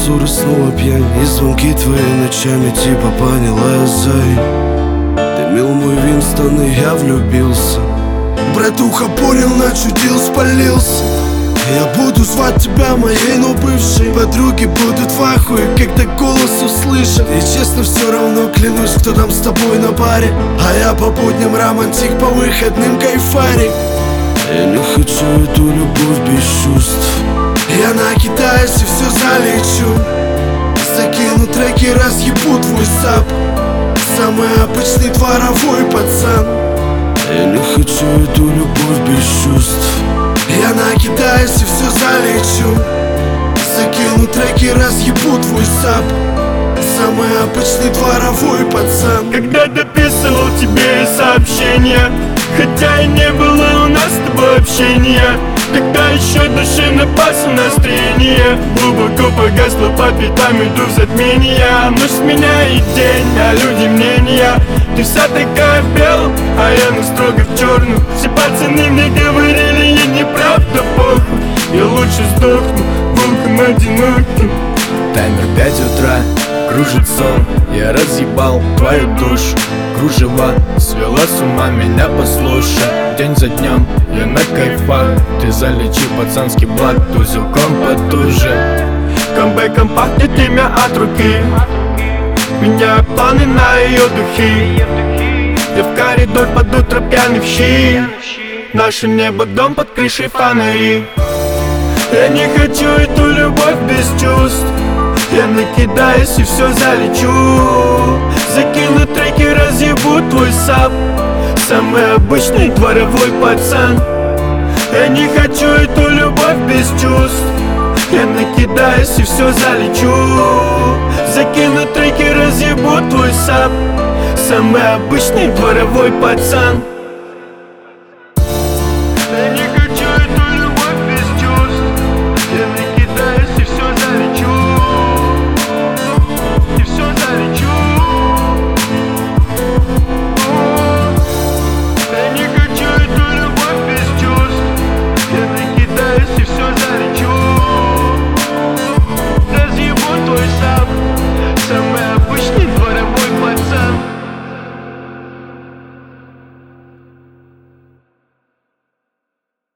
ссоры, снова пьянь, и звонки твои ночами типа поняла я, зай. Ты мил мой Винстон, и я влюбился. Братуха понял, начудил, спалился. Я буду звать тебя моей, но бывшей. Подруги будут в ахуе, когда голос услышат. И честно все равно клянусь, кто там с тобой на паре. А я по будням романтик, по выходным кайфарик. Я не хочу эту любовь без чувств. Я накидаюсь и все залечу. Закину треки, разъебу твой сап. Самый обычный дворовой пацан. Я не хочу эту любовь без чувств. Я накидаюсь и все залечу. Закину треки, разъебу твой сап. Самый обычный дворовой пацан. Когда дописывал тебе сообщения, хотя и не было у нас с тобой общения. Когда еще душевно пасло настроение, глубоко погасло по пятам, иду в затмение. Ночь сменяет день, а люди мнения. Ты вся такая в белом, а я строго в черную. Все пацаны мне говорили, я неправда, похуй. Я лучше сдохну волком одиноким. Таймер 5 утра, кружит сон. Я разъебал твою душу. Кружева свела с ума, меня послушай. День за днем, я на кайфах. Ты залечи пацанский блат, тузелком потуже. Камбэком пахнет имя от руки. Меняю планы на ее духи. Я в коридор под утро пьяный в щи. Наше небо дом под крышей фонари. Я не хочу эту любовь без чувств. Я накидаюсь и все залечу. Закину треки, разъебу твой сап. Самый обычный дворовой пацан. Я не хочу эту любовь без чувств. Я накидаюсь и все залечу. Закину треки, разъебу твой сап. Самый обычный дворовой пацан.